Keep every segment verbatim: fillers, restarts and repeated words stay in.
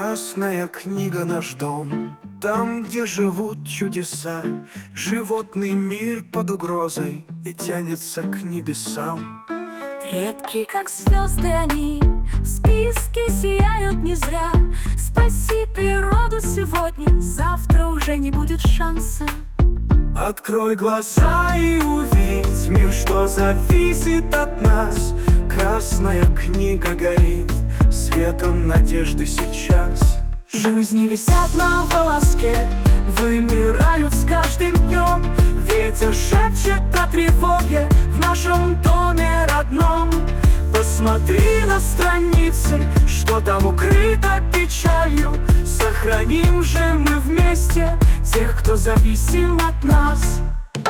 Красная книга наш дом, там, где живут чудеса. Животный мир под угрозой и тянется к небесам. Редки, как звезды они, в списке сияют не зря. Спаси природу сегодня, завтра уже не будет шанса. Открой глаза и увидь мир, что зависит от нас. Красная книга горит светом надежды сейчас. Жизни висят на волоске, вымирают с каждым днем. Ветер шепчет о тревоге в нашем доме родном. Посмотри на страницы, что там укрыто печалью. Сохраним же мы вместе тех, кто зависим от нас.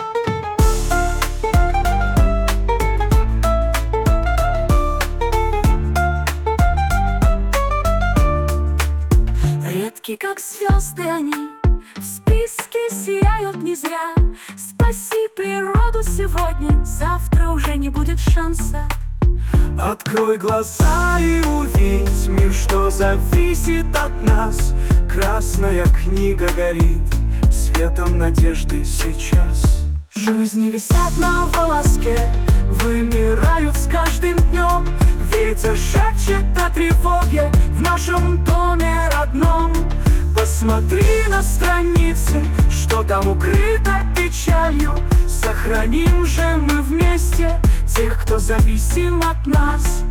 редки, как звезды они, в списке сияют не зря. Спаси природу сегодня, завтра уже не будет шанса. Открой глаза и увидь мир, что зависит от нас. Красная книга горит светом надежды сейчас. Жизни висят на волоске, вымирают с каждым днем. Ветер шепчет о тревоге в нашем доме родном. Посмотри на страницы, что там укрыто печалью. Сохраним же мы вместе тех, кто зависим от нас.